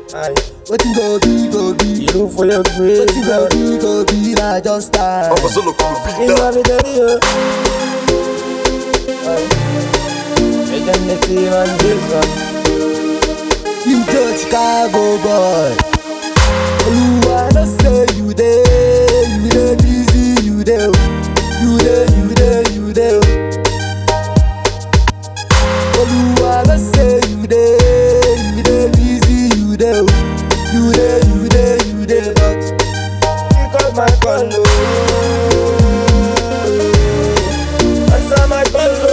Aye. Wetin go be. You look for your grace. Wetin go be, na just time. You love it, you. Identity on this one. You just Chicago boy. Oluwa no say you dey busy, you dey. Oluwa no say you dey busy, you dey. But You call my call, answer my call.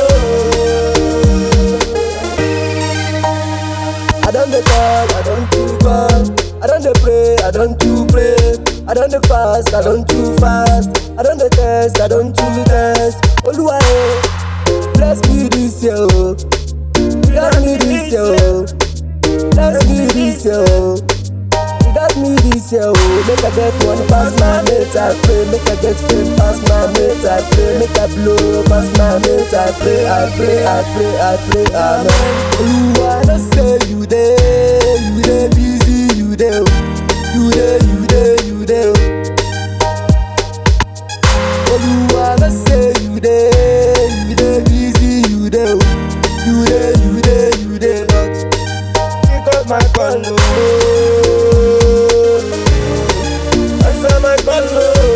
I don dey call, I don too call. I don dey pray, I don too pray. I don dey fast, I don too fast. I don dey test, I don too test. Oluwa bless me this year, oh. Bless me this year, oh. Bless me this year, oh. You got me this year, oh. Make I get one pass my mate, I pray. Make I get fame pass my mate, I pray. Make I blow pass my mate, I pray. Amen. Oluwa no say you dey busy, you dey. Oluwa no say you dey busy, you dey. But You call my call, answer my call.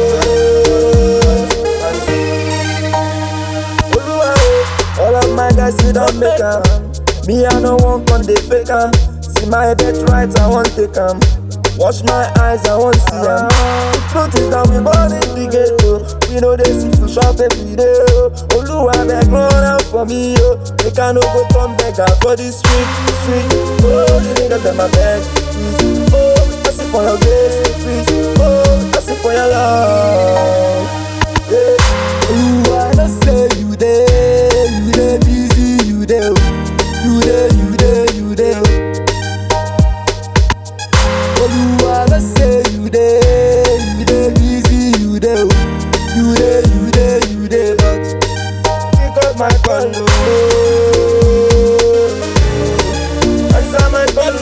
Oluwa, all of my guys we don't make 'em. Me I no want on they fake 'em. See my debt right, I want take 'em. Wash my eyes, I want see 'em. The truth is that we born in the ghetto. We know they see food shop every day. Oluwa beg run out for me, yo. They can't no go turn beggar for the street. Oh, the niggas them a beg, please. Oh, I see for your grace, please. Oh, I see for your love. Yeah. Oluwa no say you dey busy, you dey. Oluwa no say you dey busy, you dey. But You call my call, answer my call.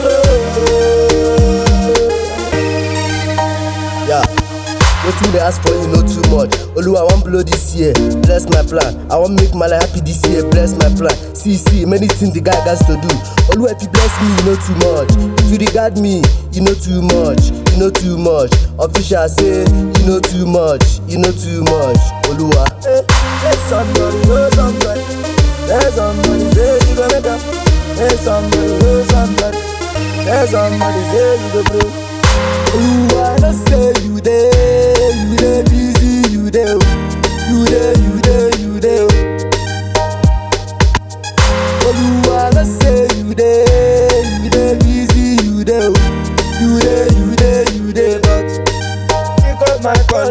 yeah, wetin dey ask for you no too much. Oluwa I wan blow this year, bless my plan. I wan make my life happy this year, bless my plan. See, many things the guy got to do. Oluwa if you bless me, you know too much. If you regard me, you know too much. Official say, you know too much. Oluwa. Let somebody know somebody. Let somebody say you go make up. Let somebody know somebody. Let somebody say you go blow. Oluwa no say you dey busy, you dey. Oluwa no say you dey busy, you dey. But You call my call,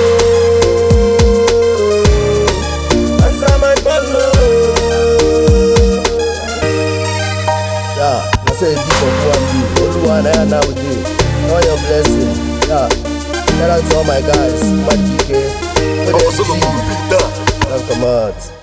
answer my call. yeah, I say it deep of one be. Oluwa na now we dey. All your blessing. Yeah, shout out to all my guys. Mad PK. Don't come out.